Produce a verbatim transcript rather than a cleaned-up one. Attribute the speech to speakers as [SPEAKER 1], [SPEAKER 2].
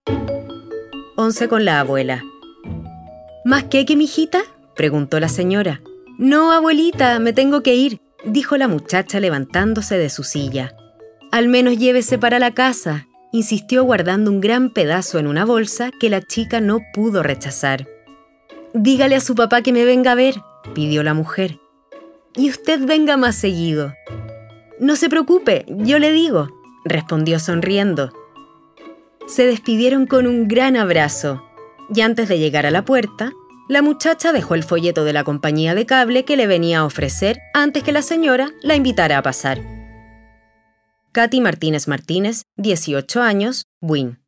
[SPEAKER 1] Once con la abuela. ¿Más queque, mijita?, preguntó la señora. No, abuelita, me tengo que ir, dijo la muchacha levantándose de su silla. Al menos llévese para la casa, insistió guardando un gran pedazo en una bolsa que la chica no pudo rechazar. Dígale a su papá que me venga a ver, pidió la mujer. Y usted venga más seguido. No se preocupe, yo le digo, respondió sonriendo. Se despidieron con un gran abrazo, y antes de llegar a la puerta, la muchacha dejó el folleto de la compañía de cable que le venía a ofrecer antes que la señora la invitara a pasar. Katy Martínez Martínez, dieciocho años, Buin.